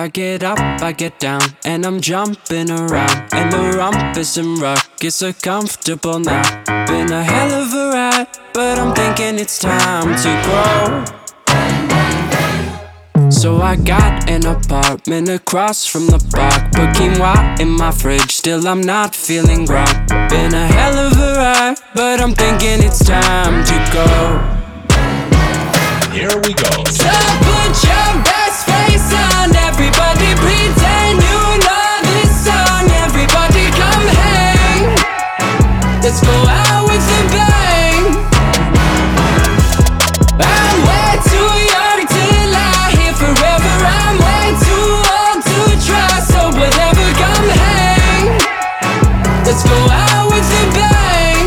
I get up, I get down, and I'm jumping around. And the rumpus and ruckus so comfortable now. Been a hell of a ride, but I'm thinking it's time to grow. So I got an apartment across from the park. Put quinoa in my fridge, still I'm not feeling right. Been a hell of a ride, but I'm thinking it's time to go. Here we go. So put your best face on, everybody pretend you know this song. Everybody come hang, let's go out with a bang. I'm way too young to lie here forever. I'm way too old to try, so whatever, come hang, let's go out with a bang.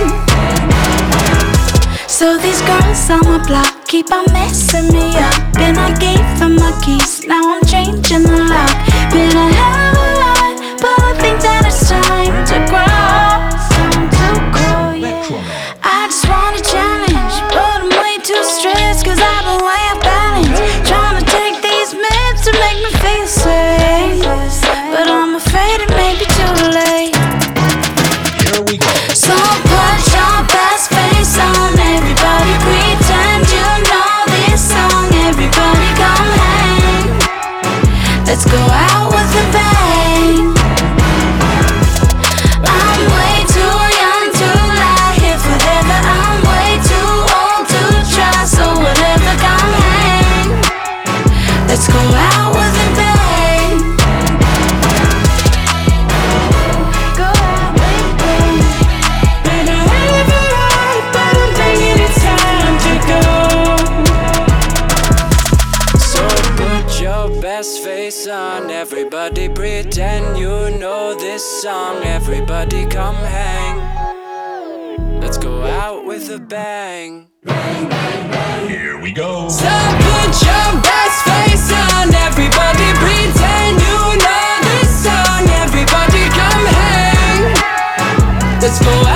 So these girls on my block keep on messing me up. Been I gave them my keys, now I'm changing the lock. Been a hell of a ride, but I think that it's time to grow. Time to grow, yeah. I just want a challenge, but I'm way too stressed, cause I've been way off balance. Trying to take these meds to make me feel safe, but I'm afraid it may be too late. Here we go. So put your best face on, everybody pretend you know this song. Everybody come hang, let's go out with a bang. I'm way too young to lie here forever. I'm way too old to try, so whatever, come hang, let's go out with a bang. Go out with a bang. Been a hell of a ride, but I'm thinking it's time to go. So put your best face on, everybody pretend you know this song. Everybody come hang, let's go out with a bang. Here we go. So put your best face on, everybody pretend you know this song. Everybody come hang, let's go